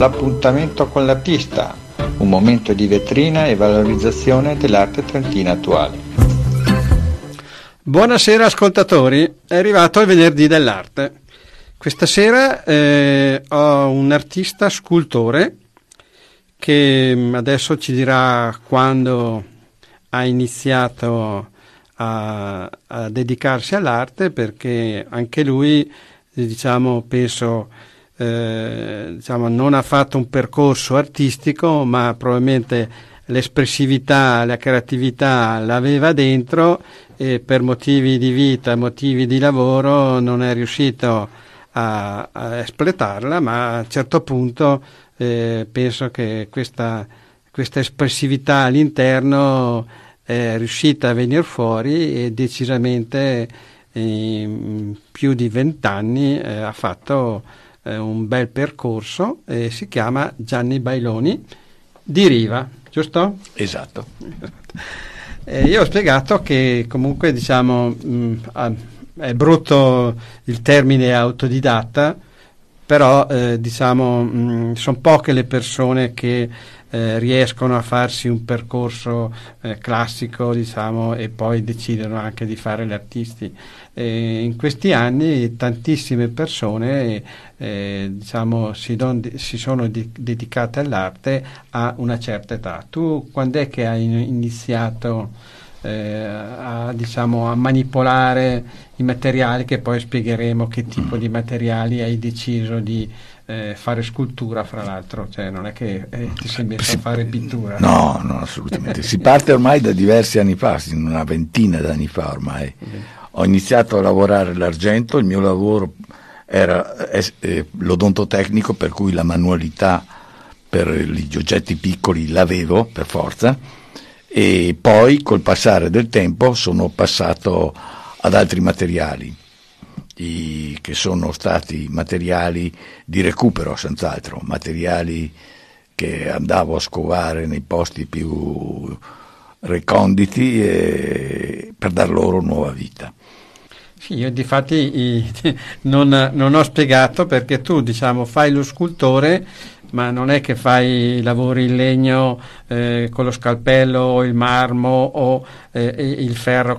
l'appuntamento con l'artista, un momento di vetrina e valorizzazione dell'arte trentina attuale. Buonasera ascoltatori, è arrivato il venerdì dell'arte. Questa sera ho un artista scultore che adesso ci dirà quando ha iniziato a dedicarsi all'arte, perché anche lui, penso, non ha fatto un percorso artistico, ma probabilmente l'espressività, la creatività l'aveva dentro e per motivi di vita, motivi di lavoro non è riuscito a espletarla, ma a un certo punto penso che questa espressività all'interno è riuscita a venire fuori e decisamente in più di 20 anni ha fatto un bel percorso e si chiama Gianni Bailoni di Riva, giusto? Esatto. Io ho spiegato che comunque è brutto il termine autodidatta, però sono poche le persone che riescono a farsi un percorso classico, e poi decidono anche di fare gli artisti. In questi anni tantissime persone si sono dedicate all'arte a una certa età. Tu quando è che hai iniziato a manipolare i materiali, che poi spiegheremo che tipo di materiali hai deciso di fare scultura, fra l'altro, cioè non è che ti sei messo a fare pittura. No, assolutamente. Si parte ormai da diversi anni fa, una ventina d'anni fa ormai. Ho iniziato a lavorare l'argento, il mio lavoro era l'odontotecnico, per cui la manualità per gli oggetti piccoli l'avevo per forza, e poi col passare del tempo sono passato ad altri materiali, che sono stati materiali di recupero, senz'altro, materiali che andavo a scovare nei posti più reconditi per dar loro nuova vita. Sì, io difatti non ho spiegato, perché tu fai lo scultore, ma non è che fai lavori in legno con lo scalpello o il marmo o il ferro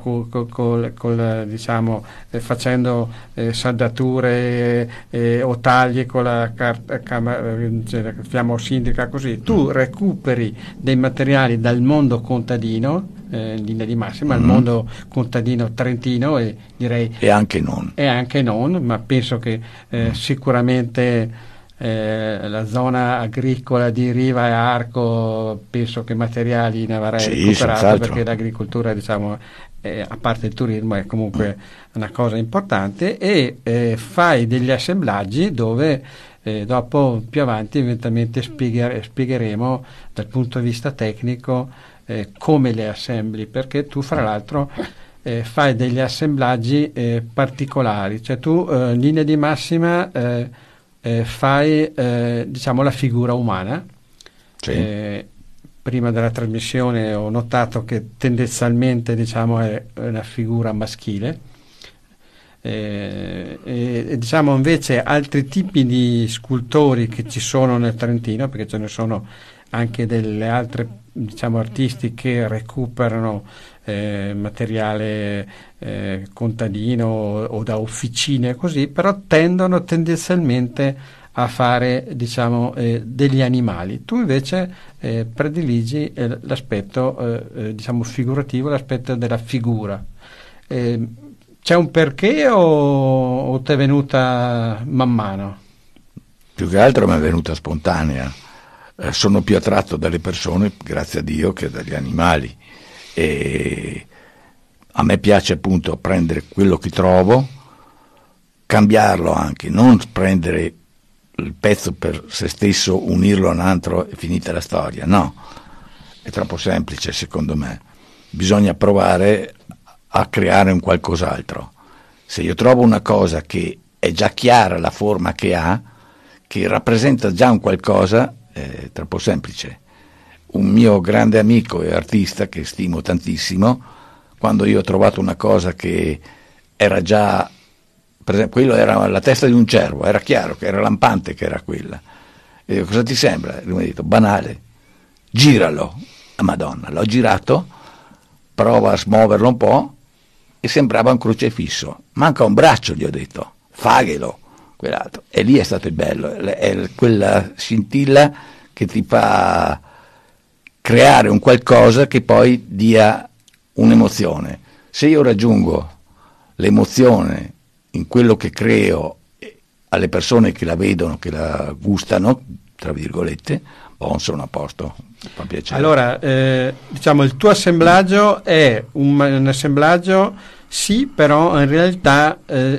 facendo saldature o tagli con la fiamma ossidrica, così. Tu recuperi dei materiali dal mondo contadino, in linea di massima, il mondo contadino trentino, e direi e anche non, ma penso che sicuramente la zona agricola di Riva e Arco, penso che materiali ne avrei recuperato, perché l'agricoltura, a parte il turismo, è comunque una cosa importante, e fai degli assemblaggi dove dopo, più avanti, eventualmente spiegheremo dal punto di vista tecnico come le assembli, perché tu, fra l'altro, fai degli assemblaggi particolari, cioè tu in linea di massima fai la figura umana. Sì. Prima della trasmissione ho notato che tendenzialmente è una figura maschile, invece altri tipi di scultori che ci sono nel Trentino, perché ce ne sono anche delle altre artisti che recuperano materiale contadino o da officine, così, però tendono tendenzialmente a fare degli animali. Tu invece prediligi l'aspetto figurativo, l'aspetto della figura. C'è un perché o ti è venuta man mano? Più che altro mi è venuta spontanea. Sono più attratto dalle persone, grazie a Dio, che dagli animali, e a me piace appunto prendere quello che trovo, cambiarlo anche, non prendere il pezzo per se stesso, unirlo a un altro e finita la storia. No, è troppo semplice secondo me. Bisogna provare a creare un qualcos'altro. Se io trovo una cosa che è già chiara la forma che ha, che rappresenta già un qualcosa, è troppo semplice. Un mio grande amico e artista che stimo tantissimo, quando io ho trovato una cosa che era già, per esempio, quello era la testa di un cervo, era chiaro che era lampante, che era quella, E dico, cosa ti sembra? E lui mi ha detto, banale, giralo. Madonna, l'ho girato, prova a smuoverlo un po' e sembrava un crocifisso. Manca un braccio, gli ho detto, faghelo, quell'altro. E lì è stato il bello, è quella scintilla che ti fa creare un qualcosa che poi dia un'emozione. Se io raggiungo l'emozione in quello che creo alle persone che la vedono, che la gustano, tra virgolette, sono a posto, fa piacere. Allora, diciamo, il tuo assemblaggio è un assemblaggio, sì, però in realtà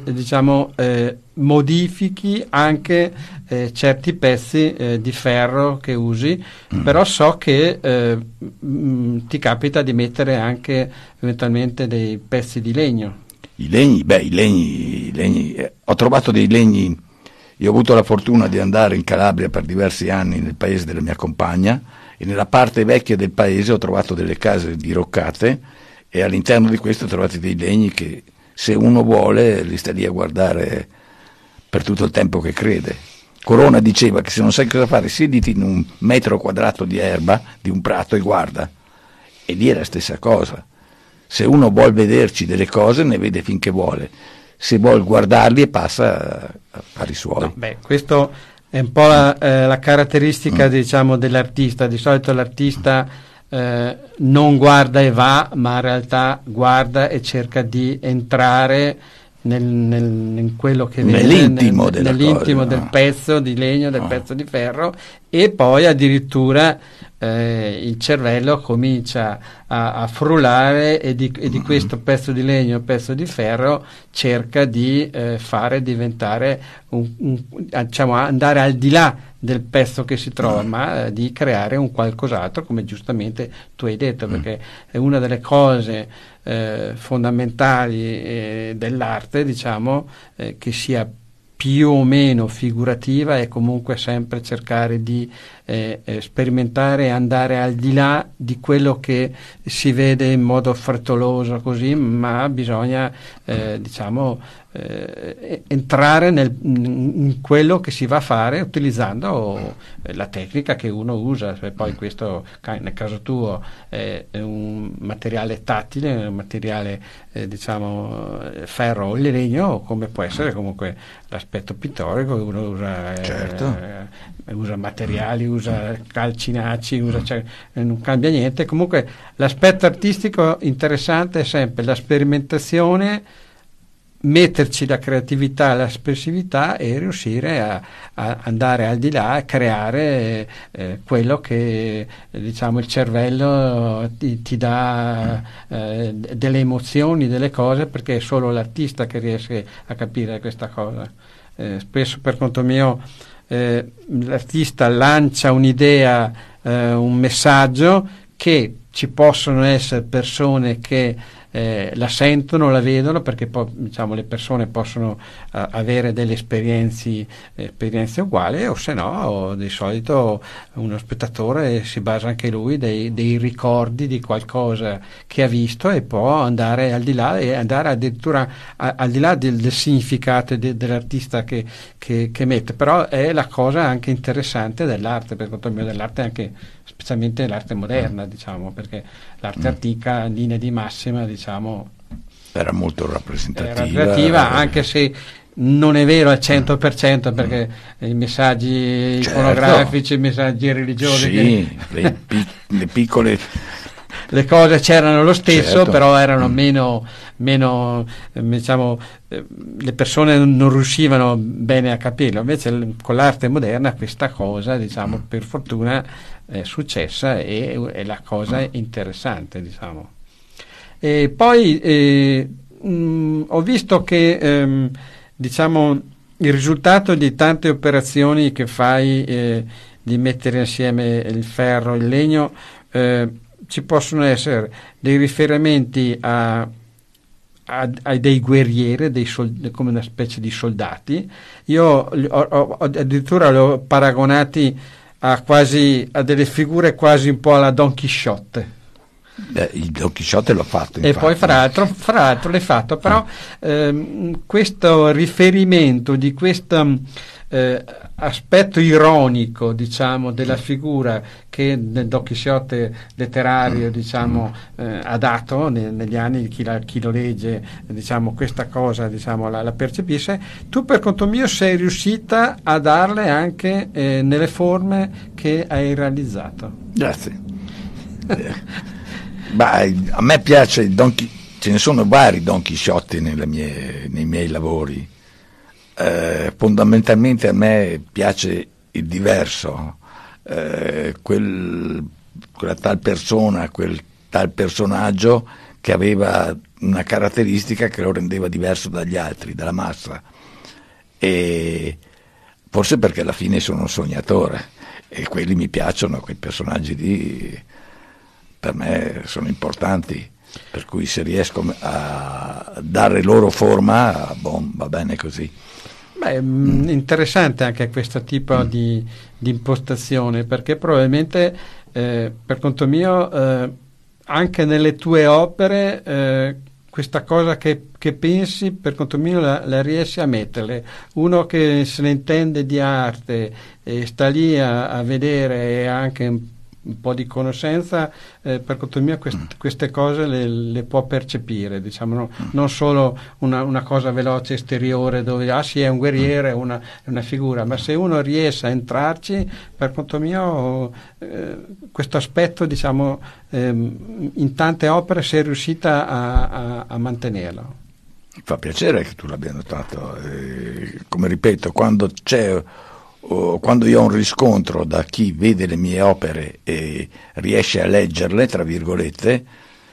modifichi anche certi pezzi di ferro che usi, però so che ti capita di mettere anche eventualmente dei pezzi di legno. I legni, ho trovato dei legni. Io ho avuto la fortuna di andare in Calabria per diversi anni, nel paese della mia compagna, e nella parte vecchia del paese ho trovato delle case diroccate e all'interno di queste ho trovato dei legni che, se uno vuole, li sta lì a guardare per tutto il tempo che crede. Corona diceva che se non sai cosa fare, siediti in un metro quadrato di erba di un prato e guarda. E lì è la stessa cosa. Se uno vuol vederci delle cose, ne vede finché vuole. Se vuol guardarli e passa a fare i suoi. Questo è un po' la caratteristica diciamo dell'artista. Di solito l'artista non guarda e va, ma in realtà guarda e cerca di entrare in quello che vede, nell'intimo del pezzo di legno, del pezzo di ferro, e poi addirittura il cervello comincia a frullare e di questo pezzo di legno, pezzo di ferro, cerca di fare diventare diciamo, andare al di là del pezzo che si trova, ma di creare un qualcos'altro, come giustamente tu hai detto, perché è una delle cose fondamentali dell'arte, diciamo, che sia più o meno figurativa, e comunque sempre cercare di sperimentare e andare al di là di quello che si vede in modo frettoloso così, ma bisogna entrare in quello che si va a fare utilizzando la tecnica che uno usa. Poi questo nel caso tuo è un materiale tattile, un materiale ferro o legno, come può essere comunque l'aspetto pittorico, uno usa usa materiali, usa calcinacci, non cambia niente. Comunque l'aspetto artistico interessante è sempre la sperimentazione, metterci la creatività, l'espressività e riuscire a andare al di là, a creare quello che diciamo il cervello ti dà delle emozioni, delle cose, perché è solo l'artista che riesce a capire questa cosa. Spesso per conto mio l'artista lancia un'idea, un messaggio, che ci possono essere persone che la sentono, la vedono, perché poi diciamo le persone possono avere delle esperienze uguali, o se no di solito uno spettatore si basa anche lui dei ricordi di qualcosa che ha visto e può andare al di là e andare addirittura al di là del significato dell'artista che mette. Però è la cosa anche interessante dell'arte, per conto mio, dell'arte anche specialmente l'arte moderna, diciamo, perché l'arte antica in linea di massima, diciamo, era molto rappresentativa, anche se non è vero al 100%, perché i messaggi iconografici, i messaggi religiosi, le piccole le cose c'erano lo stesso, però erano meno diciamo, le persone non riuscivano bene a capirlo. Invece con l'arte moderna questa cosa, diciamo, per fortuna è successa e è la cosa interessante, diciamo. E poi ho visto che diciamo il risultato di tante operazioni che fai di mettere insieme il ferro, il legno, ci possono essere dei riferimenti a dei guerrieri, come una specie di soldati. Io addirittura li ho paragonati a delle figure quasi un po' alla Don Chisciotte. Il Don Chisciotte l'ho fatto, infatti. E poi fra l'altro l'hai fatto, però questo riferimento di questa aspetto ironico, diciamo, della figura che nel Don Chisciotte letterario, diciamo, ha dato negli anni, chi lo legge, diciamo, questa cosa, diciamo, la percepisce. Tu per conto mio sei riuscita a darle anche nelle forme che hai realizzato. Grazie. A me piace ce ne sono vari Don Chisciotti nei miei lavori. Fondamentalmente a me piace il diverso, quella tal persona, quel tal personaggio che aveva una caratteristica che lo rendeva diverso dagli altri, dalla massa, e forse perché alla fine sono un sognatore e quelli mi piacciono, quei personaggi lì per me sono importanti, per cui se riesco a dare loro forma, va bene così. Interessante anche questo tipo di impostazione, perché probabilmente per conto mio anche nelle tue opere questa cosa che pensi, per conto mio la riesci a metterle. Uno che se ne intende di arte e sta lì a vedere e anche un po' di conoscenza, per conto mio queste cose le può percepire, diciamo, non solo una cosa veloce esteriore dove sì è un guerriero, è una figura, ma se uno riesce a entrarci, per conto mio questo aspetto, diciamo, in tante opere sei riuscita a mantenerlo. Mi fa piacere che tu l'abbia notato, come ripeto, quando io ho un riscontro da chi vede le mie opere e riesce a leggerle, tra virgolette,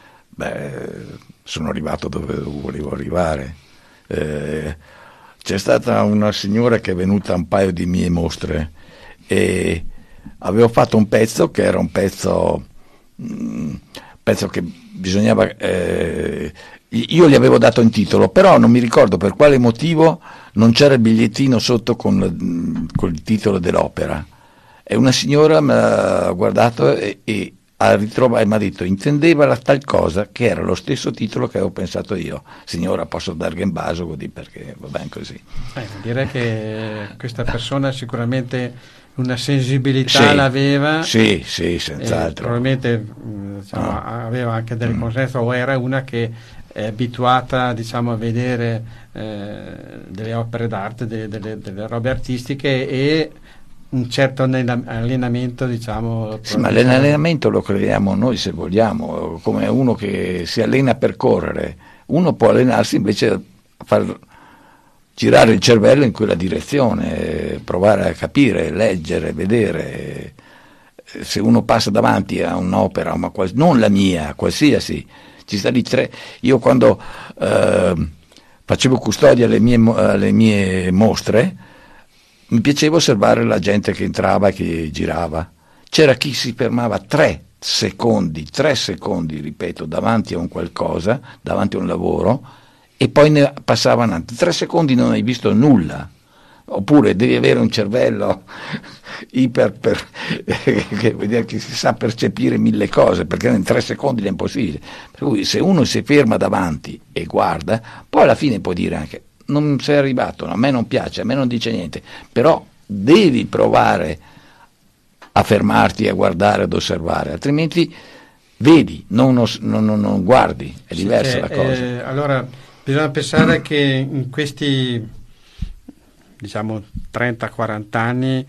sono arrivato dove volevo arrivare. C'è stata una signora che è venuta a un paio di mie mostre e avevo fatto un pezzo che era un pezzo che bisognava... io gli avevo dato in titolo, però non mi ricordo per quale motivo non c'era il bigliettino sotto con il titolo dell'opera, e una signora mi ha guardato e ha ritrovato e mi ha detto intendeva la tal cosa, che era lo stesso titolo che avevo pensato io. Signora, posso dargli un baso così, perché va bene così. Direi che questa persona sicuramente una sensibilità l'aveva, sì, senz'altro, probabilmente aveva anche delle conoscenze, o era una che è abituata, diciamo, a vedere delle opere d'arte, delle robe artistiche, e un certo allenamento, diciamo. Sì, ma l'allenamento lo creiamo noi, se vogliamo, come uno che si allena per correre. Uno può allenarsi invece a far girare il cervello in quella direzione, provare a capire, leggere, vedere. Se uno passa davanti a un'opera, non la mia, qualsiasi, ci sta lì io quando facevo custodia alle mie mostre, mi piaceva osservare la gente che entrava e che girava. C'era chi si fermava 3 secondi, ripeto, davanti a un qualcosa, davanti a un lavoro, e poi ne passava avanti. 3 secondi non hai visto nulla. Oppure devi avere un cervello che si sa percepire 1000 cose, perché in 3 secondi è impossibile. Per cui se uno si ferma davanti e guarda, poi alla fine può dire anche non sei arrivato, a me non piace, a me non dice niente, però devi provare a fermarti, a guardare, ad osservare, altrimenti vedi, non guardi, è diversa la cosa. Allora bisogna pensare che in questi, diciamo, 30-40 anni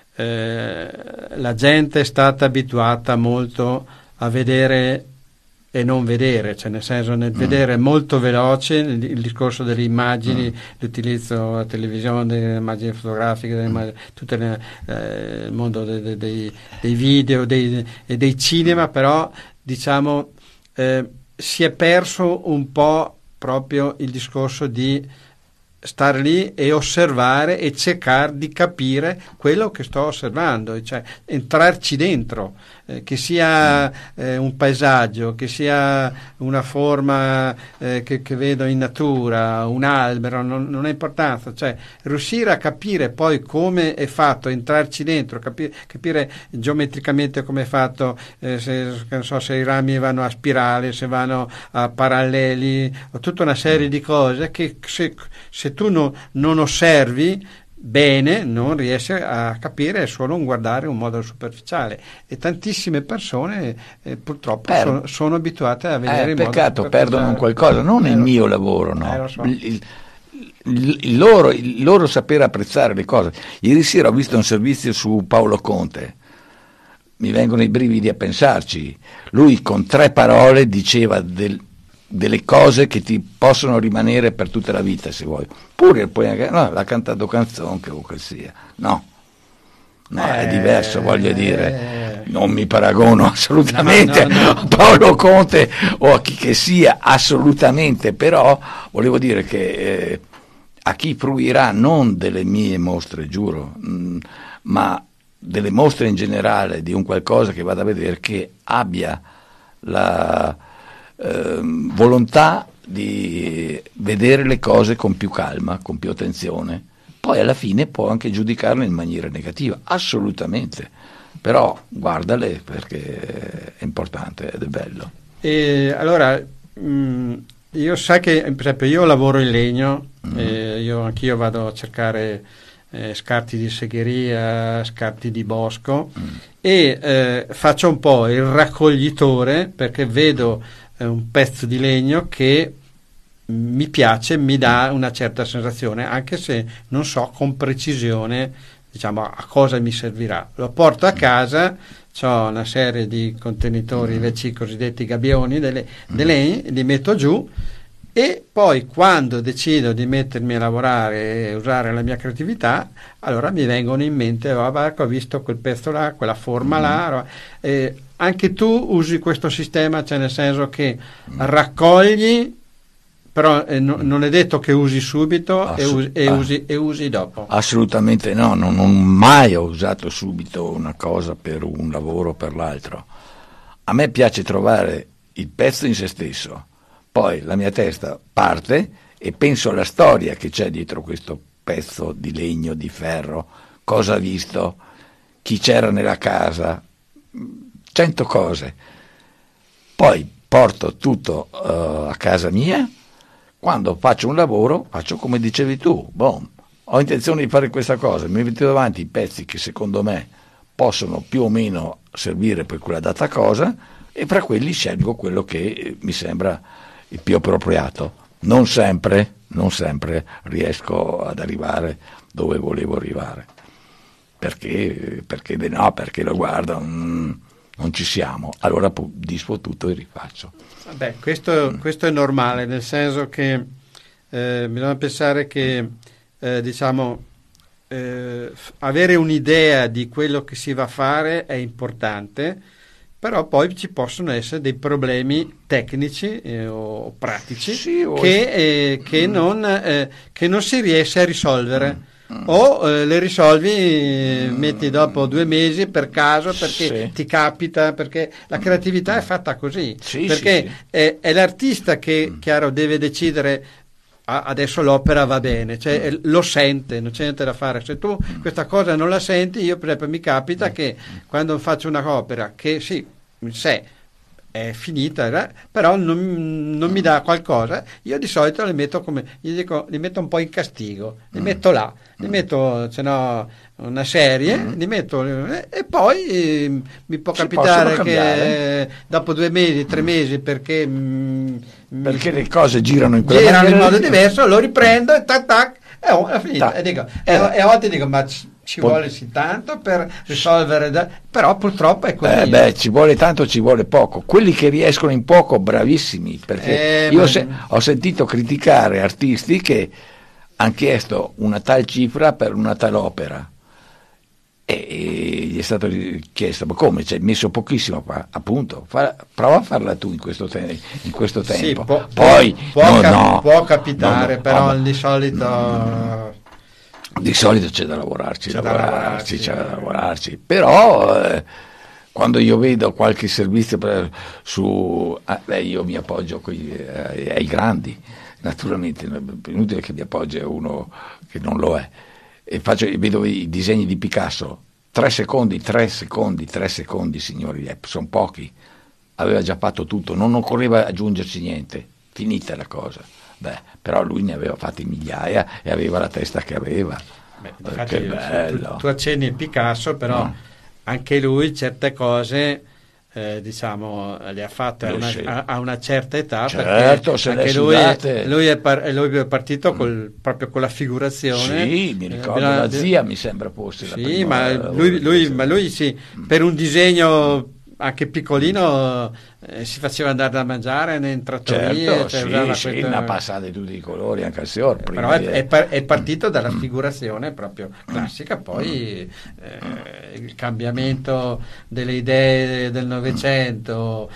la gente è stata abituata molto a vedere e non vedere, cioè nel senso, nel vedere molto veloce il discorso delle immagini, l'utilizzo della televisione, delle immagini fotografiche, tutto il mondo dei video e dei cinema, però diciamo si è perso un po' proprio il discorso di stare lì e osservare e cercare di capire quello che sto osservando, cioè entrarci dentro, che sia un paesaggio, che sia una forma che vedo in natura, un albero, non ha importanza, cioè riuscire a capire poi come è fatto, entrarci dentro, capire geometricamente come è fatto, se i rami vanno a spirale, se vanno a paralleli, o tutta una serie di cose che se tu non osservi bene non riesce a capire, è solo un guardare un modo superficiale, e tantissime persone purtroppo sono abituate a vedere in modo superficiale. Peccato, perdono qualcosa, non il mio lavoro, no. Lo so. Il loro sapere apprezzare le cose. Ieri sera ho visto un servizio su Paolo Conte, mi vengono i brividi a pensarci. Lui con 3 parole diceva delle cose che ti possono rimanere per tutta la vita, se vuoi. Pure poi anche, no, l'ha cantato canzone che sia. No, è diverso, voglio dire. Non mi paragono assolutamente a Paolo Conte o a chi che sia, assolutamente, però volevo dire che a chi fruirà non delle mie mostre, giuro, ma delle mostre in generale, di un qualcosa che vada a vedere, che abbia la volontà di vedere le cose con più calma, con più attenzione, poi alla fine può anche giudicarle in maniera negativa, assolutamente, però guardale perché è importante ed è bello. E allora io sai che per esempio io lavoro in legno, anch'io vado a cercare scarti di segheria, scarti di bosco, e faccio un po' il raccoglitore, perché vedo un pezzo di legno che mi piace, mi dà una certa sensazione, anche se non so con precisione, diciamo, a cosa mi servirà. Lo porto a casa, ho una serie di contenitori invece, cosiddetti gabbioni delle legni, li metto giù, e poi quando decido di mettermi a lavorare e usare la mia creatività, allora mi vengono in mente, ho visto quel pezzo là, quella forma là. Anche tu usi questo sistema, cioè nel senso che raccogli, però non è detto che usi subito e usi dopo. Assolutamente no, non mai ho usato subito una cosa per un lavoro o per l'altro. A me piace trovare il pezzo in se stesso, poi la mia testa parte e penso alla storia che c'è dietro questo pezzo di legno, di ferro, cosa ha visto, chi c'era nella casa, 100 cose. Poi porto tutto a casa mia. Quando faccio un lavoro faccio come dicevi tu, ho intenzione di fare questa cosa, mi metto davanti i pezzi che secondo me possono più o meno servire per quella data cosa, e fra quelli scelgo quello che mi sembra il più appropriato. Non sempre riesco ad arrivare dove volevo arrivare, perché lo guardo, non ci siamo, allora disfo tutto e rifaccio. Vabbè, questo è normale, nel senso che bisogna pensare che avere un'idea di quello che si va a fare è importante, però poi ci possono essere dei problemi tecnici o pratici che non si riesce a risolvere. O le risolvi, metti dopo 2 mesi per caso, perché ti capita, perché la creatività è fatta così, è l'artista che, chiaro, deve decidere adesso l'opera va bene, cioè lo sente, non c'è niente da fare. Se tu questa cosa non la senti, io per esempio mi capita che quando faccio una opera che è finita, però non mi dà qualcosa, io di solito le metto li metto un po' in castigo, li metto là, li metto, se no, una serie, li metto, e poi mi può capitare che dopo 2 mesi, 3 mesi, perché le cose girano in in modo diverso, lo riprendo e tac è finita. E a volte dico, ma ci vuole sì tanto per risolvere, però purtroppo è così. Ci vuole tanto, ci vuole poco. Quelli che riescono in poco, bravissimi, perché ho sentito criticare artisti che hanno chiesto una tal cifra per una tal opera, e gli è stato chiesto, ma come, ci hai messo pochissimo, appunto, prova a farla tu in questo tempo. Sì, poi può capitare, però di solito c'è da lavorarci, però quando io vedo qualche servizio io mi appoggio ai grandi, naturalmente, è inutile che mi appoggi a uno che non lo è, e vedo i disegni di Picasso, 3 secondi, signori, sono pochi, aveva già fatto tutto, non occorreva aggiungerci niente, finita la cosa. Però lui ne aveva fatti migliaia e aveva la testa che aveva. Infatti, che bello. tu accenni il Picasso, però anche lui certe cose diciamo le ha fatte a una certa età, certo, perché anche lui è partito proprio con la figurazione. Sì, mi ricordo la zia mi sembra fosse la prima, ma lui sì, per un disegno anche piccolino si faceva andare da mangiare in trattorie, certo, una passata di tutti i colori anche al signor però è partito dalla figurazione proprio classica, poi il cambiamento delle idee del Novecento,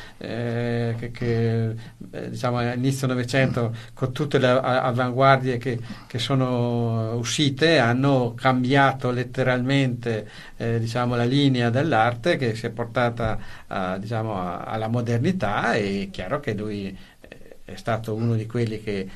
diciamo all'inizio Novecento, con tutte le avanguardie che sono uscite, hanno cambiato letteralmente diciamo la linea dell'arte, che si è portata diciamo alla modernità. È chiaro che lui è stato uno di quelli che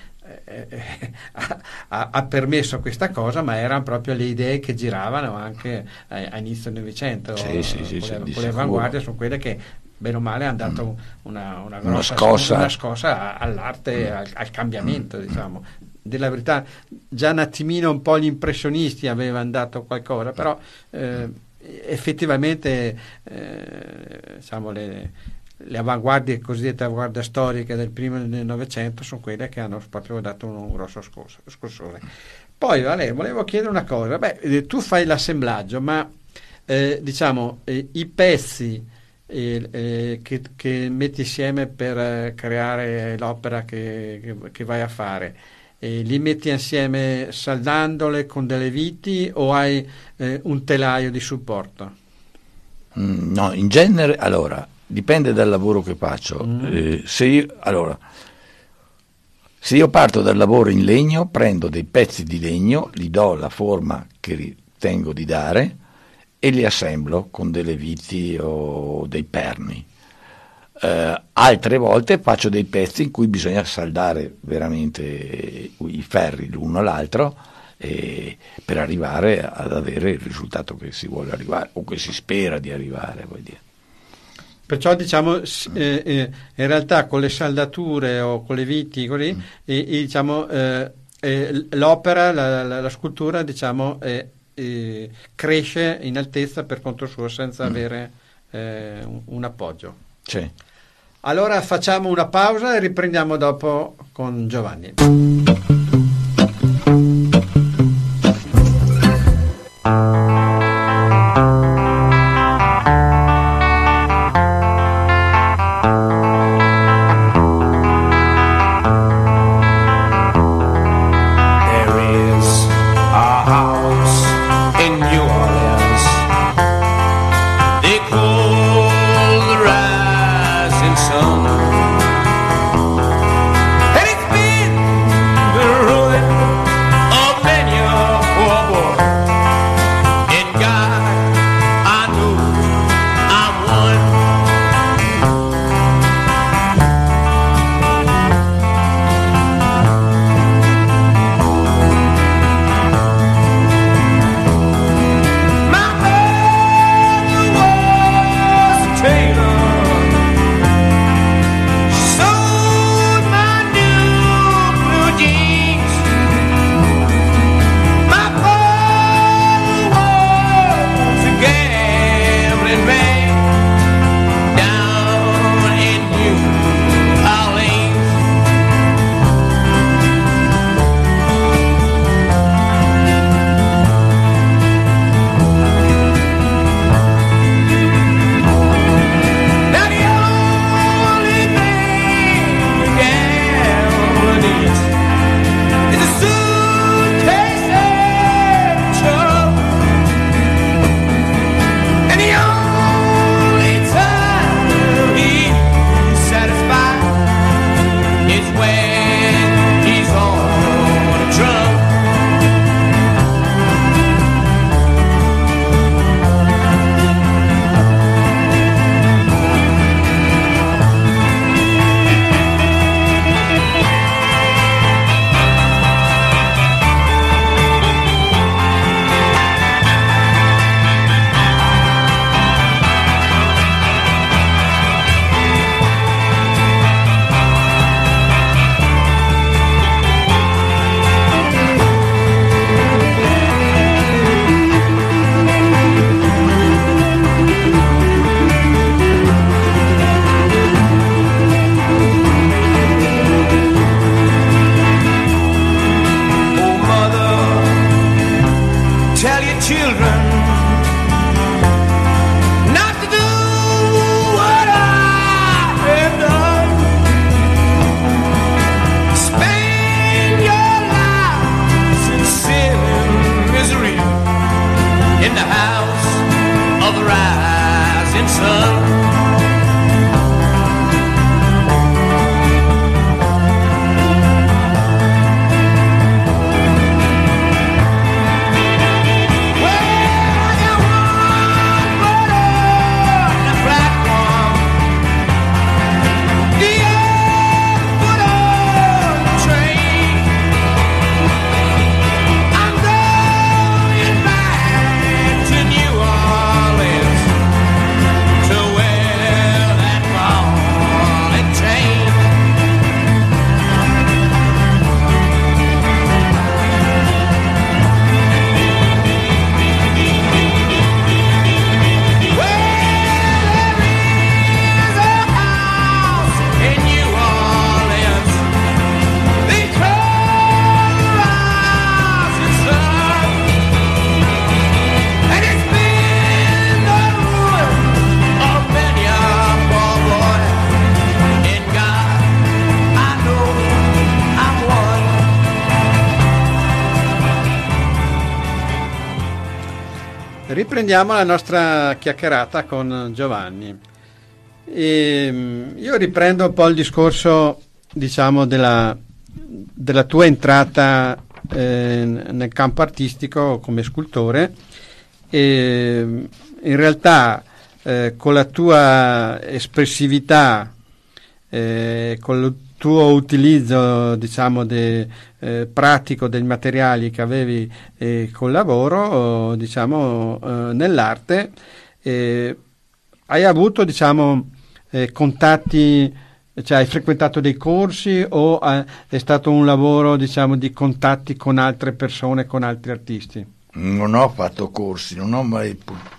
ha permesso questa cosa, ma erano proprio le idee che giravano anche a inizio Novecento. Con le avanguardie sono quelle che bene o male hanno dato una scossa all'arte, al cambiamento, diciamo. Della verità, già un attimino un po' gli impressionisti avevano dato qualcosa, però effettivamente diciamo le avanguardie, cosiddette avanguardie storiche del primo del Novecento, sono quelle che hanno proprio dato un grosso scossone. Poi volevo chiedere una cosa. Tu fai l'assemblaggio, ma diciamo i pezzi che metti insieme per creare l'opera che vai a fare, li metti insieme saldandole con delle viti, o hai un telaio di supporto? No, in genere, allora, dipende dal lavoro che faccio. Se io parto dal lavoro in legno, prendo dei pezzi di legno, gli do la forma che ritengo di dare e li assemblo con delle viti o dei perni. Altre volte faccio dei pezzi in cui bisogna saldare veramente i ferri l'uno all'altro per arrivare ad avere il risultato che si vuole arrivare, o che si spera di arrivare, vuol dire. Perciò diciamo in realtà con le saldature o con le viti così, diciamo l'opera, la scultura, diciamo cresce in altezza per conto suo, senza avere un appoggio. Sì. Allora facciamo una pausa e riprendiamo dopo con Giovanni. children not to do what I have done. Spend your lives in sin and misery in the house of the rising sun. Riprendiamo la nostra chiacchierata con Giovanni. Io riprendo un po' il discorso, diciamo, della tua entrata nel campo artistico come scultore. In realtà con la tua espressività, con il tuo utilizzo, diciamo, pratico dei materiali che avevi col lavoro, diciamo, nell'arte, hai avuto, diciamo, contatti, cioè hai frequentato dei corsi o è stato un lavoro, diciamo, di contatti con altre persone, con altri artisti? Non ho fatto corsi, non ho mai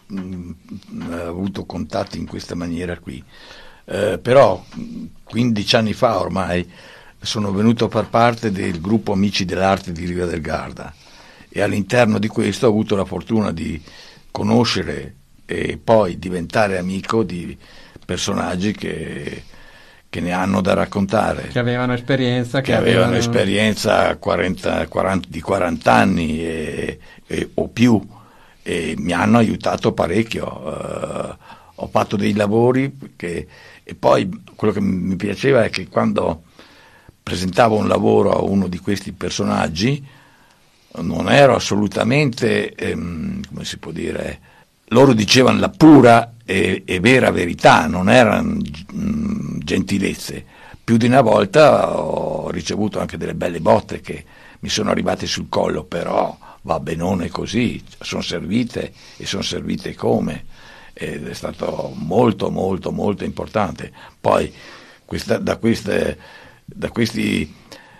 avuto contatti in questa maniera qui, però 15 anni fa ormai sono venuto a far parte del gruppo Amici dell'Arte di Riva del Garda e all'interno di questo ho avuto la fortuna di conoscere e poi diventare amico di personaggi che ne hanno da raccontare, che avevano esperienza, che avevano esperienza di 40 anni o più, e mi hanno aiutato parecchio. Ho fatto dei lavori e poi quello che mi piaceva è che quando presentavo un lavoro a uno di questi personaggi non ero assolutamente, come si può dire, loro dicevano la pura e vera verità, non erano gentilezze. Più di una volta ho ricevuto anche delle belle botte che mi sono arrivate sul collo, però va benone così, sono servite e sono servite come, ed è stato molto molto molto importante. Poi da questi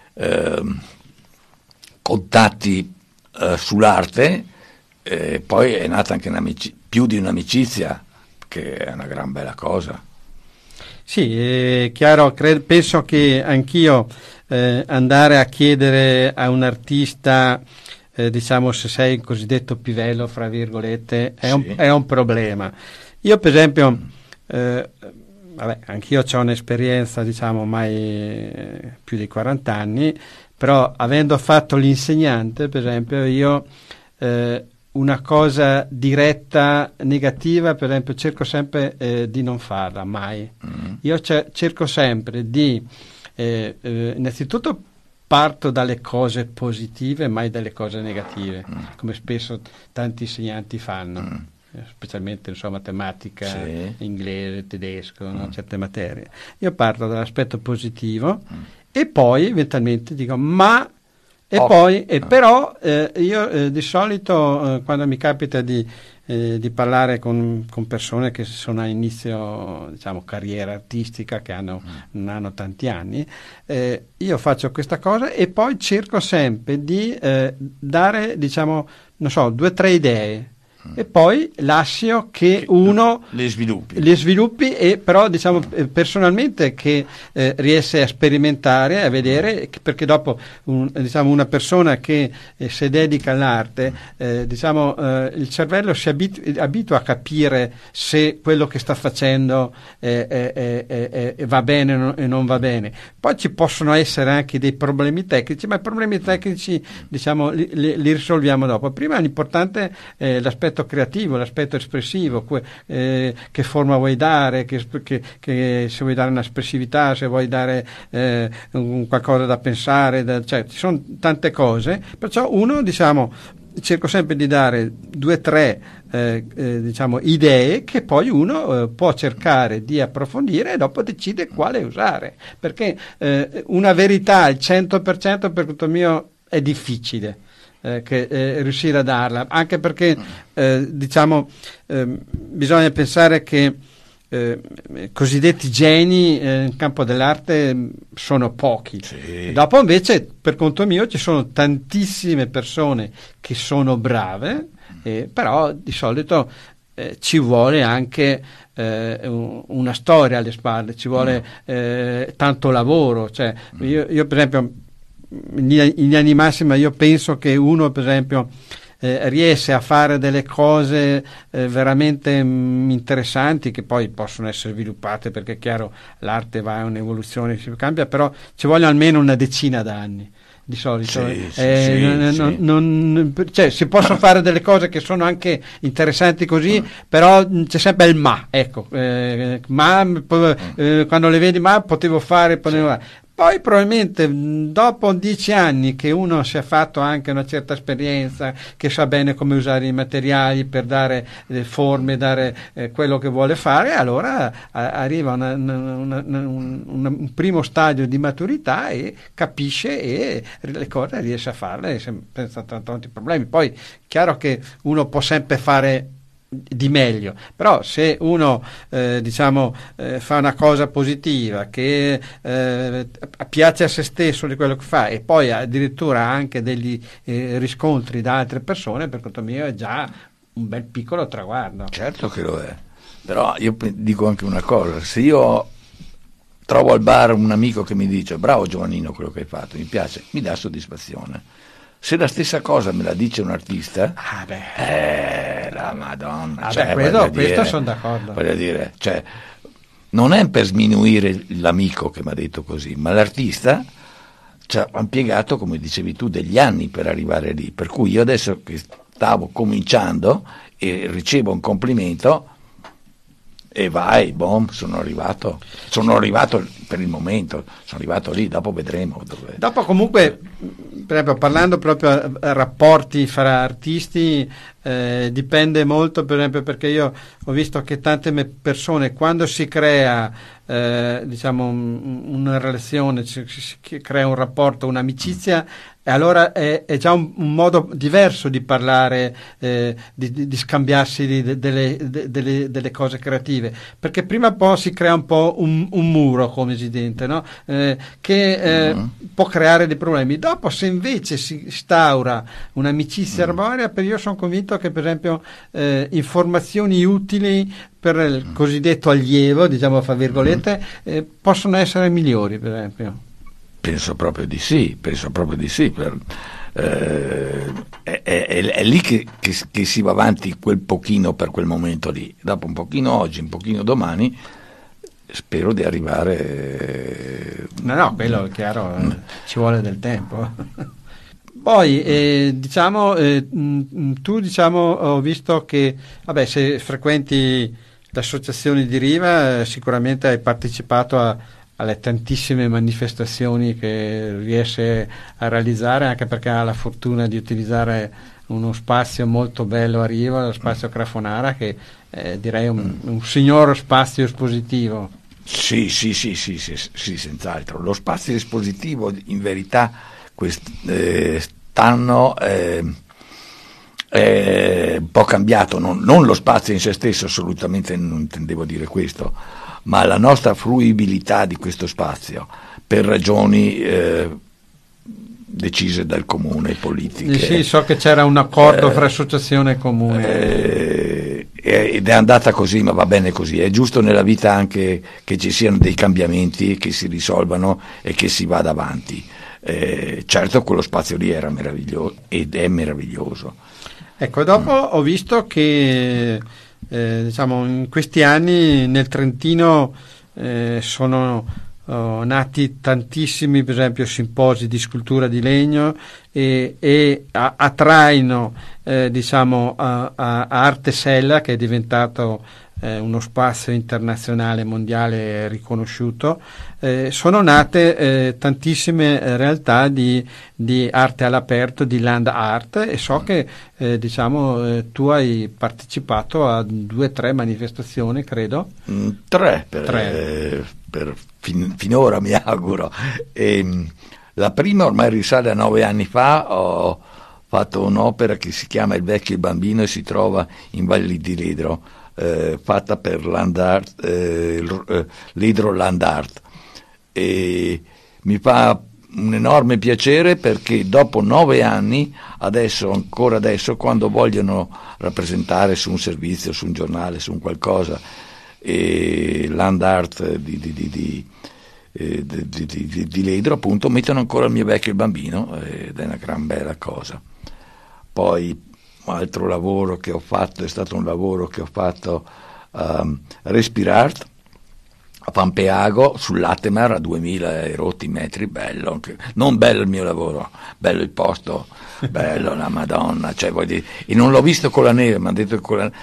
contatti sull'arte poi è nata anche più di un'amicizia, che è una gran bella cosa. Sì, è chiaro, penso che anch'io andare a chiedere a un artista, diciamo, se sei il cosiddetto pivello, fra virgolette, è un problema. Io per esempio, anch'io ho un'esperienza, diciamo, ormai più di 40 anni, però avendo fatto l'insegnante, per esempio, io una cosa diretta, negativa, per esempio, cerco sempre di non farla, mai. Io cerco sempre di, innanzitutto parto dalle cose positive, mai dalle cose negative, come spesso tanti insegnanti fanno, specialmente, non so, matematica, inglese, tedesco, no? Certe materie. Io parto dall'aspetto positivo e poi eventualmente dico però io di solito quando mi capita di parlare con persone che sono a inizio, diciamo, carriera artistica, che non hanno tanti anni, io faccio questa cosa e poi cerco sempre di dare, diciamo, non so, 2 o 3 idee e poi lascio che uno le sviluppi e però diciamo personalmente che riesce a sperimentare, a vedere, perché dopo una persona che si dedica all'arte il cervello si abitua a capire se quello che sta facendo va bene e non va bene. Poi ci possono essere anche dei problemi tecnici, ma i problemi tecnici li risolviamo dopo. Prima l'importante è l'aspetto creativo, l'aspetto espressivo, che forma vuoi dare, che se vuoi dare un'espressività, se vuoi dare qualcosa da pensare, cioè ci sono tante cose, perciò cerco sempre di dare 2 o 3 idee che poi uno può cercare di approfondire e dopo decide quale usare, perché una verità al 100% per conto mio è difficile riuscire a darla, anche perché bisogna pensare che cosiddetti geni nel campo dell'arte sono pochi. Sì. Dopo invece per conto mio ci sono tantissime persone che sono brave, però di solito ci vuole anche una storia alle spalle, ci vuole tanto lavoro, cioè io per esempio in linea di massima io penso che uno per esempio riesce a fare delle cose veramente interessanti che poi possono essere sviluppate, perché è chiaro l'arte va a un'evoluzione, si cambia, però ci vogliono almeno una decina d'anni di solito. Cioè, si possono fare delle cose che sono anche interessanti così, però c'è sempre il ecco, quando le vedi potevo fare. Poi probabilmente dopo 10 anni che uno si è fatto anche una certa esperienza, che sa bene come usare i materiali per dare le forme, dare quello che vuole fare, allora arriva un primo stadio di maturità e capisce e le cose riesce a farle senza tanti problemi. Poi chiaro che uno può sempre fare di meglio, però se uno fa una cosa positiva che piace a se stesso di quello che fa e poi addirittura anche degli riscontri da altre persone, per conto mio è già un bel piccolo traguardo. Certo che lo è, però io dico anche una cosa: se io trovo al bar un amico che mi dice bravo Giovannino, quello che hai fatto mi piace, mi dà soddisfazione. Se la stessa cosa me la dice un artista, la Madonna, questo sono d'accordo. Voglio dire, cioè, non è per sminuire l'amico che mi ha detto così, ma l'artista ci ha impiegato, come dicevi tu, degli anni per arrivare lì. Per cui io adesso che stavo cominciando e ricevo un complimento e vai, sono arrivato per il momento, sono arrivato lì, dopo vedremo dove. Dopo comunque, per esempio, parlando proprio a rapporti fra artisti, dipende molto, per esempio, perché io ho visto che tante persone, quando si crea una relazione, si crea un rapporto, un'amicizia, e allora è già un modo diverso di parlare, di scambiarsi delle cose creative, perché prima o poi si crea un po' un muro, come si dice, no? Può creare dei problemi. Dopo, se invece si instaura un'amicizia arborea, io sono convinto che per esempio informazioni utili per il cosiddetto allievo, fra virgolette, possono essere migliori, per esempio. Penso proprio di sì. È lì che si va avanti quel pochino per quel momento lì. Dopo un pochino oggi, un pochino domani, spero di arrivare. No, quello è chiaro, ci vuole del tempo. Poi tu ho visto che se frequenti le associazioni di Riva, sicuramente hai partecipato alle tantissime manifestazioni che riesce a realizzare, anche perché ha la fortuna di utilizzare uno spazio molto bello a Riva, lo spazio Crafonara, che è direi un signor spazio espositivo. Sì, senz'altro. Lo spazio espositivo in verità quest'anno è un po' cambiato, non lo spazio in se stesso, assolutamente non intendevo dire questo, ma la nostra fruibilità di questo spazio per ragioni decise dal comune, politiche. Sì, so che c'era un accordo fra associazione e comune. ed è andata così, ma va bene così. È giusto nella vita anche che ci siano dei cambiamenti, che si risolvano e che si vada avanti. Certo, quello spazio lì era meraviglioso ed è meraviglioso. Ecco, dopo ho visto che diciamo in questi anni nel Trentino sono nati tantissimi, per esempio, simposi di scultura di legno e attraino diciamo a Arte Sella, che è diventato uno spazio internazionale mondiale riconosciuto. Sono nate tantissime realtà di arte all'aperto, di land art, e so che diciamo tu hai partecipato a 2 o 3 manifestazioni, credo. 3 per finora, mi auguro. La prima ormai risale a 9 anni fa. Ho fatto un'opera che si chiama Il vecchio e il bambino e si trova in Valli di Ledro, fatta per Land Art, Ledro Land Art, e mi fa un enorme piacere perché dopo 9 anni, ancora adesso, quando vogliono rappresentare su un servizio, su un giornale, su un qualcosa, Land Art di Ledro, appunto, mettono ancora Il mio vecchio e il bambino, ed è una gran bella cosa. Poi un altro lavoro che ho fatto è stato un lavoro che ho fatto a Respirart a Pampeago, sull'Atemar, a 2000 e rotti metri. Bello, non bello il mio lavoro, bello il posto, bello la Madonna, cioè, voglio dire, e non l'ho visto con la neve, mi hanno detto che con la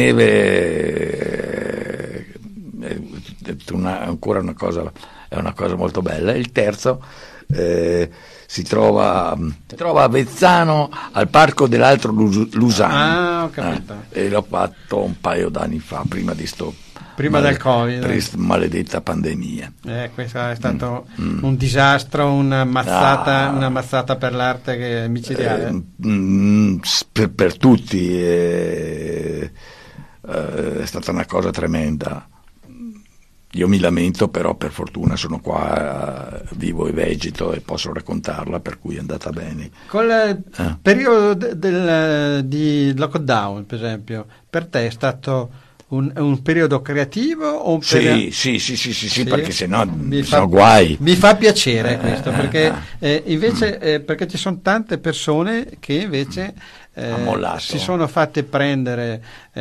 neve è ancora una cosa molto bella. Il terzo si trova a Avezzano, al parco dell'Alto Lusano. Ho capito. E l'ho fatto un paio d'anni fa, prima del Covid, maledetta pandemia. Questo è stato un disastro, una mazzata per l'arte che è micidiale. Per tutti è stata una cosa tremenda. Io mi lamento, però per fortuna sono qua, vivo e vegeto e posso raccontarla, per cui è andata bene. Col periodo di lockdown, per esempio, per te è stato un periodo creativo o un periodo... Sì, perché sennò sono guai. Mi fa piacere questo, perché invece perché ci sono tante persone che invece si sono fatte prendere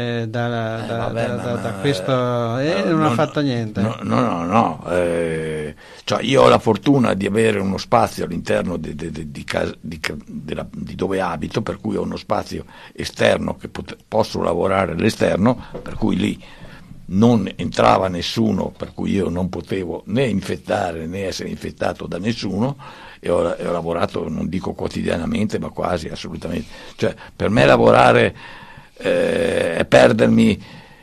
da questo e non ha fatto niente. No. Cioè, io ho la fortuna di avere uno spazio all'interno di dove abito, per cui ho uno spazio esterno che posso lavorare all'esterno, per cui lì non entrava nessuno, per cui io non potevo né infettare né essere infettato da nessuno, e ho lavorato, non dico quotidianamente, ma quasi assolutamente. Cioè, per me lavorare è perdermi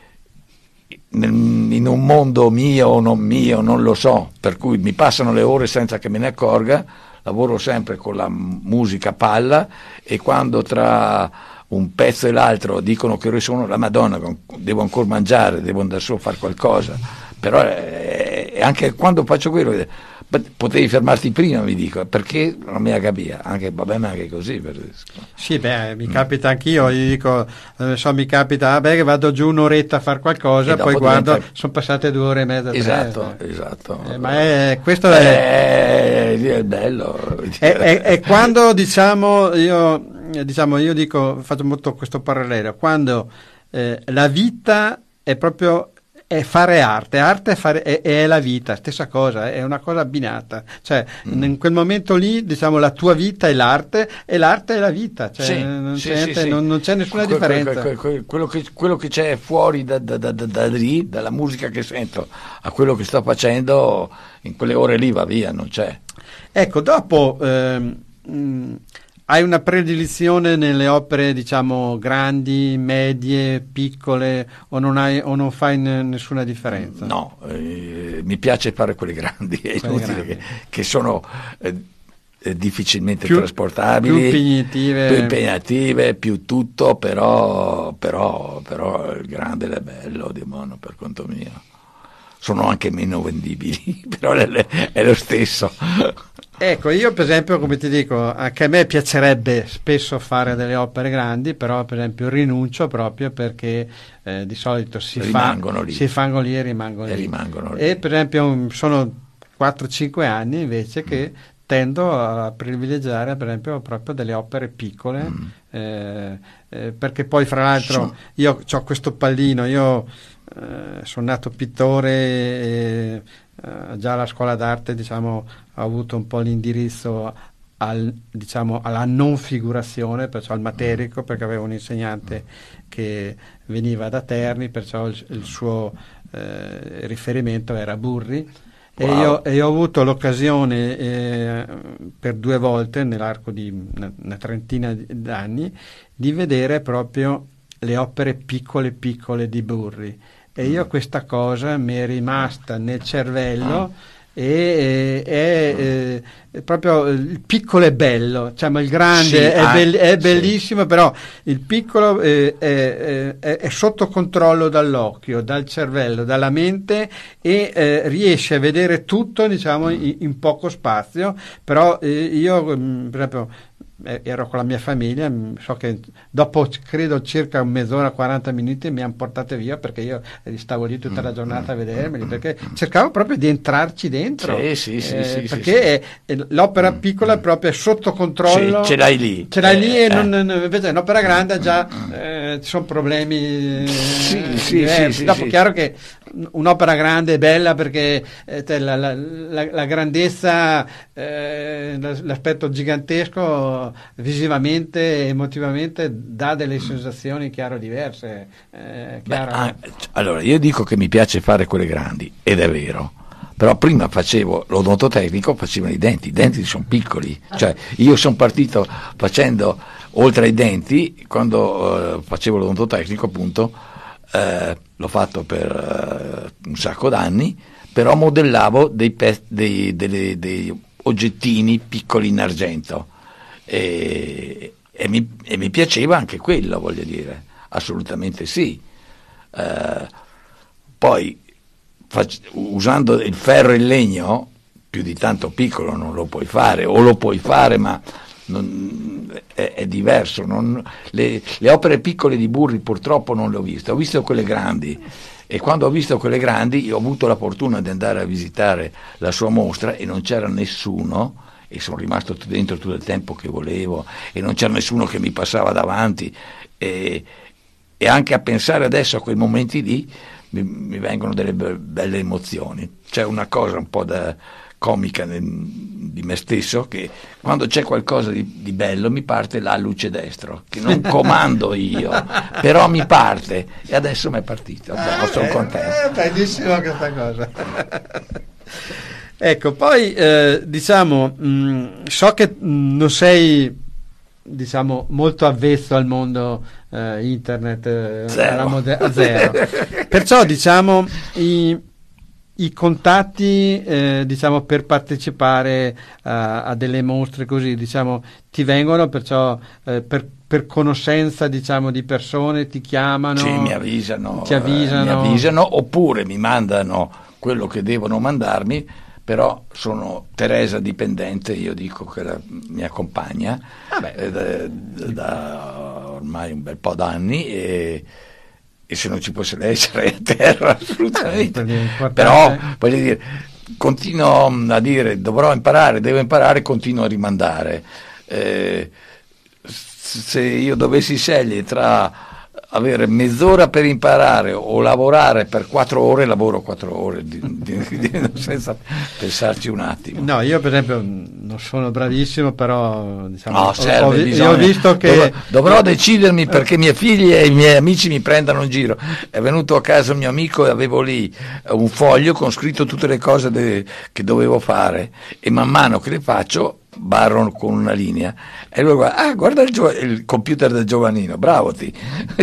in un mondo mio o non mio, non lo so, per cui mi passano le ore senza che me ne accorga. Lavoro sempre con la musica a palla, e quando tra un pezzo e l'altro dicono che ore sono, la Madonna, devo ancora mangiare, devo andare su a fare qualcosa, però anche quando faccio quello, potevi fermarti prima, mi dico, perché non mi capia, anche vabbè, ma anche così. Sì, mi capita anch'io, gli dico, mi capita, che vado giù un'oretta a fare qualcosa, poi guardo, sono passate 2 ore e mezza. Esatto. Ma questo è bello. È quando io dico, faccio molto questo parallelo, quando la vita è proprio è fare arte è la vita, stessa cosa, è una cosa abbinata, cioè in quel momento lì, diciamo, la tua vita è l'arte e l'arte è la vita, cioè non c'è nessuna differenza. Quello che c'è fuori da lì, dalla musica che sento a quello che sto facendo, in quelle ore lì va via, non c'è. Ecco, dopo hai una predilizione nelle opere, diciamo, grandi, medie, piccole, o non fai nessuna differenza? No, mi piace fare quelle grandi, è inutile, che sono difficilmente trasportabili, più impegnative, più tutto, però il grande è bello, di mono, per conto mio. sono anche meno vendibili, però è lo stesso. Ecco, io per esempio, come ti dico, anche a me piacerebbe spesso fare delle opere grandi, però per esempio rinuncio proprio perché di solito si fanno lì e rimangono lì. E per esempio sono 4-5 anni invece che tendo a privilegiare per esempio proprio delle opere piccole, perché poi fra l'altro io ho questo pallino, io sono nato pittore, già alla scuola d'arte diciamo ho avuto un po' l'indirizzo alla non figurazione, perciò al materico, perché avevo un insegnante che veniva da Terni, perciò il suo riferimento era Burri. Wow. E io ho avuto l'occasione per 2 volte nell'arco di una trentina d'anni di vedere proprio le opere piccole di Burri, e io questa cosa mi è rimasta nel cervello. E proprio il piccolo è bello, diciamo, il grande è bellissimo, però il piccolo è sotto controllo dall'occhio, dal cervello, dalla mente, e riesce a vedere tutto, diciamo, in poco spazio. Però io per esempio ero con la mia famiglia, so che dopo credo circa mezz'ora, 40 minuti mi hanno portato via, perché io stavo lì tutta la giornata a vedermeli, perché cercavo proprio di entrarci dentro, perché l'opera piccola proprio è sotto controllo, ce l'hai lì e invece un'opera grande già ci sono problemi diversi. Dopo chiaro che un'opera grande è bella perché la grandezza, l'aspetto gigantesco visivamente, emotivamente dà delle sensazioni diverse. Allora io dico che mi piace fare quelle grandi, ed è vero, però prima facevo l'odontotecnico, facevano i denti sono piccoli, cioè io sono partito facendo oltre ai denti, quando facevo l'odontotecnico appunto, l'ho fatto per un sacco d'anni, però modellavo dei oggettini piccoli in argento, e mi piaceva anche quello, voglio dire, assolutamente sì. Poi usando il ferro e il legno, più di tanto piccolo non lo puoi fare, o lo puoi fare ma è diverso. Le opere piccole di Burri purtroppo non le ho viste, ho visto quelle grandi, e quando ho visto quelle grandi io ho avuto la fortuna di andare a visitare la sua mostra e non c'era nessuno, e sono rimasto dentro tutto il tempo che volevo, e non c'era nessuno che mi passava davanti, e anche a pensare adesso a quei momenti lì mi vengono delle belle emozioni. C'è una cosa un po' comica di me stesso, che quando c'è qualcosa di bello mi parte la luce destro, che non comando io, però mi parte, e adesso mi è partito. Sono contento. Bellissima questa cosa. Ecco, poi diciamo, so che non sei, diciamo, molto avvezzo al mondo internet, zero. Perciò diciamo i contatti diciamo per partecipare a delle mostre così, diciamo, ti vengono, perciò per conoscenza, diciamo, di persone ti chiamano? Sì, mi avvisano, oppure mi mandano quello che devono mandarmi. Però sono Teresa dipendente, io dico che mi accompagna da ormai un bel po' d'anni, e se non ci fosse lei sarei a terra assolutamente. Però voglio dire, continuo a dire devo imparare, continuo a rimandare. Se io dovessi scegliere tra avere mezz'ora per imparare o lavorare per 4 ore, lavoro 4 ore senza pensarci un attimo. No, io per esempio non sono bravissimo, però diciamo, ho visto che dovrò decidermi, perché i miei figli e i miei amici mi prendano in giro. È venuto a casa un mio amico e avevo lì un foglio con scritto tutte le cose che dovevo fare, e man mano che le faccio barro con una linea, e lui guarda il computer del Giovannino, bravo ti.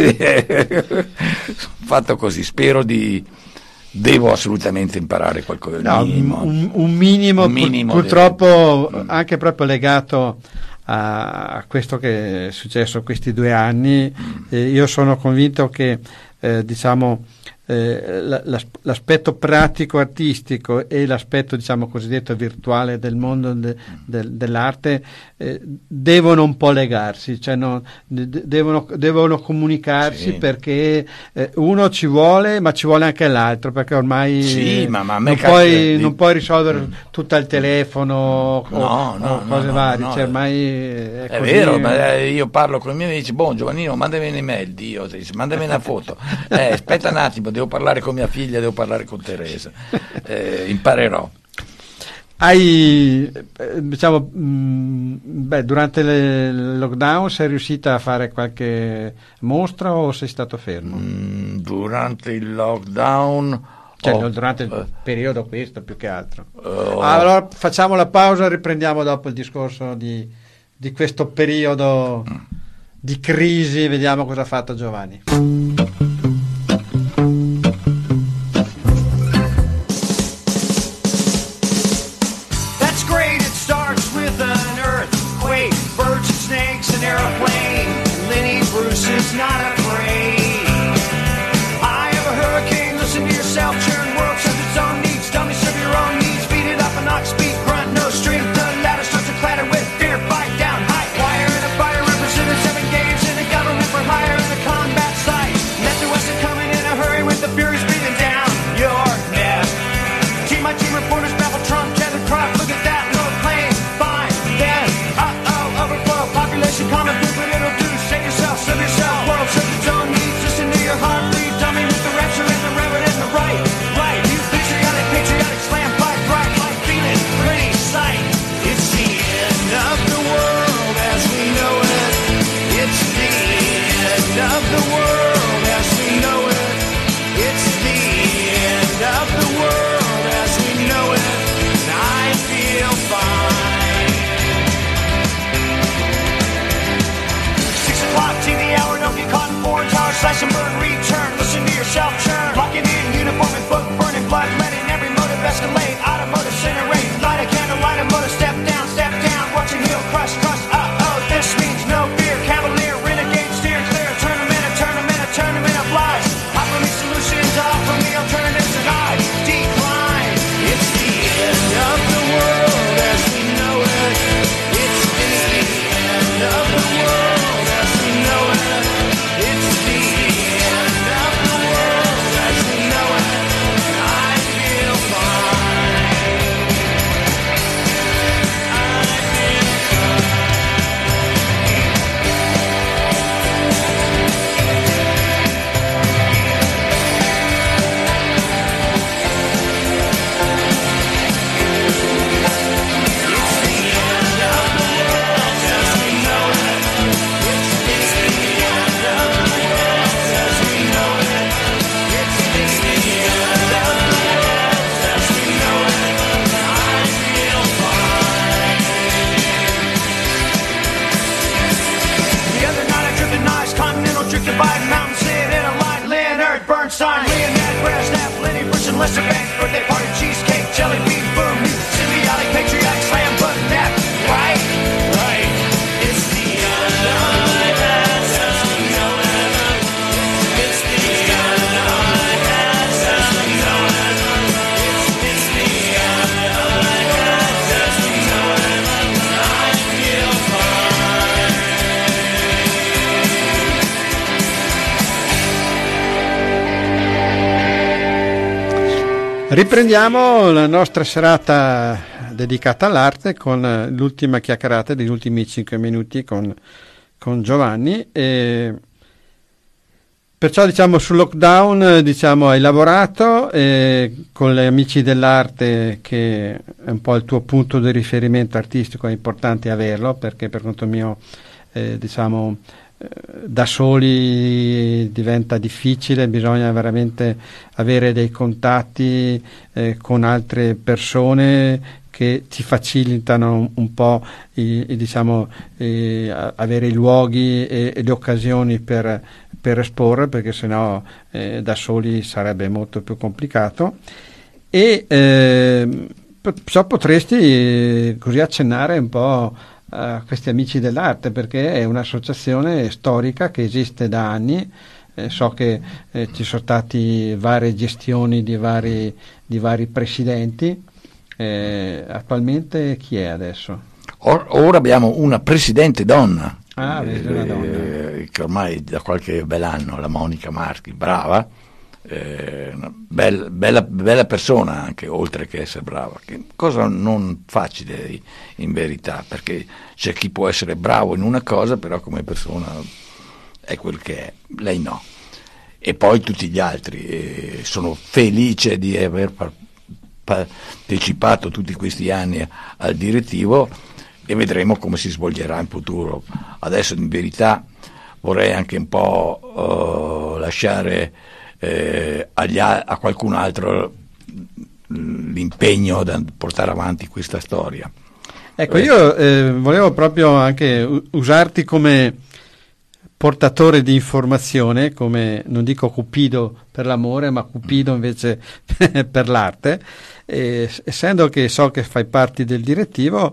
Fatto così, devo assolutamente imparare qualcosa, un minimo purtroppo anche proprio legato a questo che è successo questi 2 anni. Io sono convinto che diciamo l'aspetto pratico artistico e l'aspetto, diciamo, cosiddetto virtuale del mondo dell'arte devono un po' legarsi, cioè devono comunicarsi, perché uno ci vuole, ma ci vuole anche l'altro, perché ormai non puoi risolvere tutto al telefono o cose varie, cioè ormai è così. Vero, ma io parlo con i miei amici, Giovannino, mandami un'email, mandami una foto, aspetta un attimo, devo parlare con mia figlia, devo parlare con Teresa, imparerò. Durante il lockdown sei riuscita a fare qualche mostra o sei stato fermo? Durante il lockdown, durante il periodo questo più che altro. Allora facciamo la pausa, riprendiamo dopo il discorso di questo periodo di crisi, vediamo cosa ha fatto Giovanni. Is not afraid. I am a hurricane, listen to yourself, churn world serves its own needs, dummy serve your own needs, beat it up and not speak, grunt, no strength, the ladder starts to clatter with fear, fight down, high wire in a fire, represented 7 games in a government for hire in the combat site, let the West is coming in a hurry with the furies breathing down your neck. Team by team reporters babble Trump, Kevin Croft, look at that, no plane, fine, then, overflow, population common blueprint, it'll do, shake yourself, serve yourself, world serves its own needs, listen to your heart, bleed, dummy with the rapture and the reverend and the right, you patriotic, slam, fight, bright, light, feeling, pretty sight, it's the end of the world as we know it, it's the end of the world as we know it, it's the end of the world as we know it, and I feel fine. 6 o'clock, TV hour, don't get caught in foreign tower, slash and burn, return, listen to yourself churn, locking in, uniform and book, burning blood, letting every motive escalate, automotive incinerate, light a candle, light a motor, step down, watching heel crush, this means no fear, cavalier, renegade, steer clear, tournament of lies, offer me solutions, offer me alternatives, and I decline, it's the end of the world as we know it, it's the end of the world as we know it, it's the end of the world as we know it, and I feel fine, I feel Bernstein, Leonard, Brezhnev, Lenny Bruce, and Lester Banks, birthday party, cheesecake, jelly bean, boom, symbiotic, patriotic, slam, button, nap, right, it's the end of the world as we know it, it's the end of the world as we know it, it's the end of the world as we know it, I feel fine. Riprendiamo la nostra serata dedicata all'arte con l'ultima chiacchierata degli ultimi 5 minuti con Giovanni. E perciò, diciamo, sul lockdown, hai lavorato con gli amici dell'arte, che è un po' il tuo punto di riferimento artistico, è importante averlo, perché per conto mio da soli diventa difficile, bisogna veramente avere dei contatti con altre persone che ti facilitano un po' avere i luoghi e le occasioni per esporre, perché sennò da soli sarebbe molto più complicato. E perciò potresti così accennare un po' a questi amici dell'arte, perché è un'associazione storica che esiste da anni, so che ci sono stati varie gestioni di vari presidenti. Attualmente chi è adesso? Ora abbiamo una presidente donna, una donna. Che ormai da qualche bell'anno, la Monica Marchi, brava, una bella persona anche, oltre che essere brava, che cosa non facile in verità, perché c'è chi può essere bravo in una cosa, però come persona è quel che è, lei no. E poi tutti gli altri, sono felice di aver partecipato tutti questi anni al direttivo, e vedremo come si svolgerà in futuro. Adesso in verità vorrei anche un po' lasciare a qualcun altro l'impegno da portare avanti questa storia. Ecco, io volevo proprio anche usarti come portatore di informazione, come non dico Cupido per l'amore, ma Cupido invece per l'arte, essendo che so che fai parte del direttivo.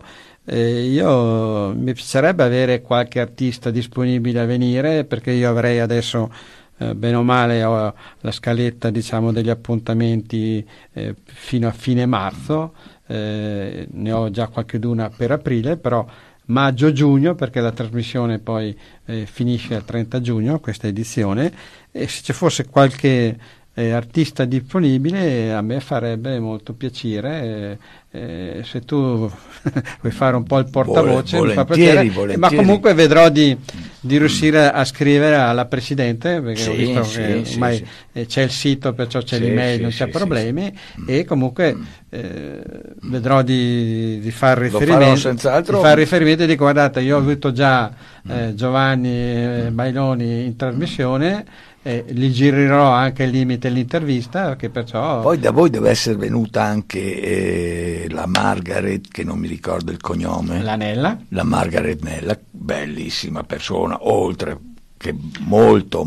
Io mi piacerebbe avere qualche artista disponibile a venire, perché io avrei adesso bene o male ho la scaletta, diciamo, degli appuntamenti fino a fine marzo, ne ho già qualcheduna per aprile, però maggio-giugno, perché la trasmissione poi finisce il 30 giugno questa edizione, e se ci fosse qualche artista disponibile a me farebbe molto piacere, se tu vuoi fare un po' il portavoce mi fa piacere, ma comunque vedrò di riuscire a scrivere alla Presidente, perché ho visto che ormai c'è il sito, perciò c'è l'email, non c'è problemi, e comunque vedrò di far riferimento e dico: guardate, io ho avuto già Giovanni Bailoni in trasmissione, gli girerò anche il limite l'intervista, che perciò poi da voi deve essere venuta anche la Margaret, che non mi ricordo il cognome, la Margaret Nella, bellissima persona, oltre che molto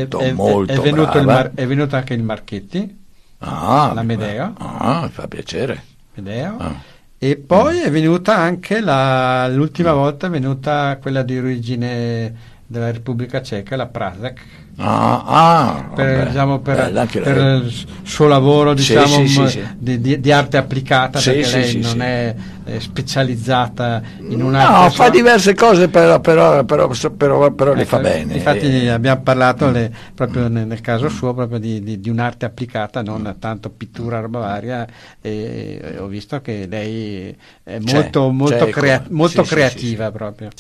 brava. È venuto anche il Marchetti, la Medeo, mi fa piacere, Medeo. E poi è venuta anche l'ultima volta è venuta quella di origine della Repubblica Ceca, la Prasek, per il suo lavoro, diciamo, di arte applicata, perché lei non è specializzata in un'arte. No, fa diverse cose, però le fa bene. Infatti abbiamo parlato proprio nel caso suo proprio di un'arte applicata, non tanto pittura, roba varia, e ho visto che lei è molto creativa proprio.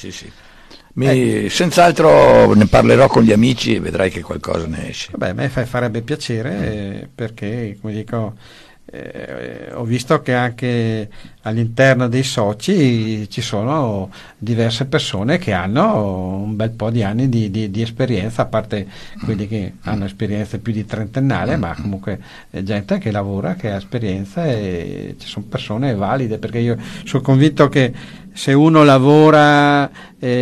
Senz'altro ne parlerò con gli amici e vedrai che qualcosa ne esce. Vabbè, a me farebbe piacere, perché, come dico, ho visto che anche all'interno dei soci ci sono diverse persone che hanno un bel po' di anni di esperienza, a parte quelli che hanno esperienza più di trentennale, ma comunque gente che lavora, che ha esperienza, e ci sono persone valide, perché io sono convinto che se uno lavora,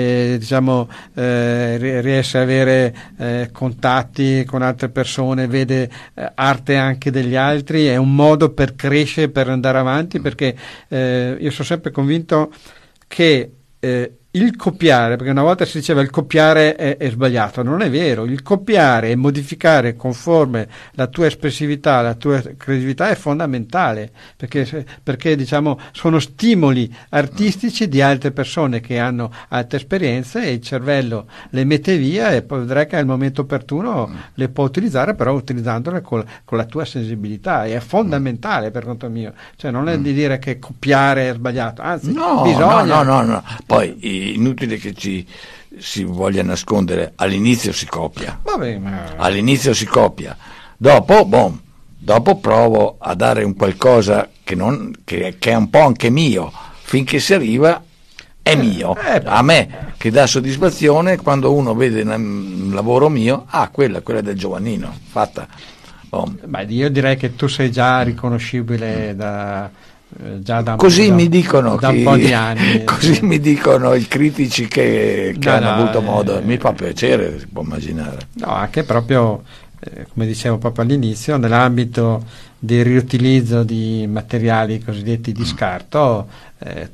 riesce a avere contatti con altre persone, vede arte anche degli altri, è un modo per crescere, per andare avanti, perché io sono sempre convinto che il copiare, perché una volta si diceva il copiare è sbagliato, non è vero, il copiare e modificare conforme la tua espressività, la tua creatività è fondamentale, perché diciamo sono stimoli artistici di altre persone che hanno altre esperienze, e il cervello le mette via, e poi vedrai che al momento opportuno le può utilizzare, però utilizzandole con la tua sensibilità, e è fondamentale per conto mio, cioè non è di dire che copiare è sbagliato, anzi bisogna. No. Poi inutile che si voglia nascondere, all'inizio si copia. All'inizio si copia, dopo provo a dare un qualcosa che è un po' anche mio, finché si arriva è mio. A me che dà soddisfazione quando uno vede un lavoro mio, quella del Giovannino fatta. Io direi che tu sei già riconoscibile così mi dicono da un po' di anni. Così mi dicono i critici che hanno avuto modo. Mi fa piacere, si può immaginare. No, anche proprio come dicevo proprio all'inizio, nell'ambito del riutilizzo di materiali cosiddetti di scarto,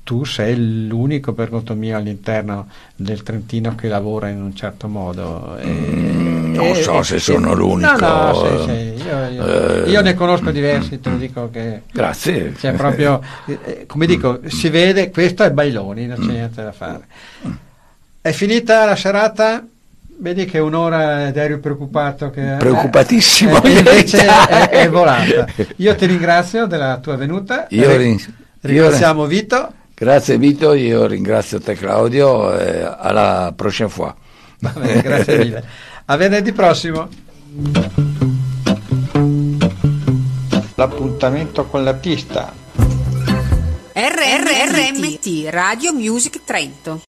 tu sei l'unico, per conto mio, all'interno del Trentino che lavora in un certo modo. Non so se sono l'unico. No, io ne conosco diversi, te lo dico che... Grazie. C'è proprio, come dico, si vede, questo è Bailoni, non c'è niente da fare. È finita la serata? Vedi che un'ora ed eri preoccupato che... Preoccupatissimo. Invece è volata. Io ti ringrazio della tua venuta. Ringraziamo Vito. Grazie Vito, io ringrazio te Claudio, alla prochaine fois. Va bene, grazie mille. A venerdì prossimo. L'appuntamento con l'artista. RMT Radio Music Trento.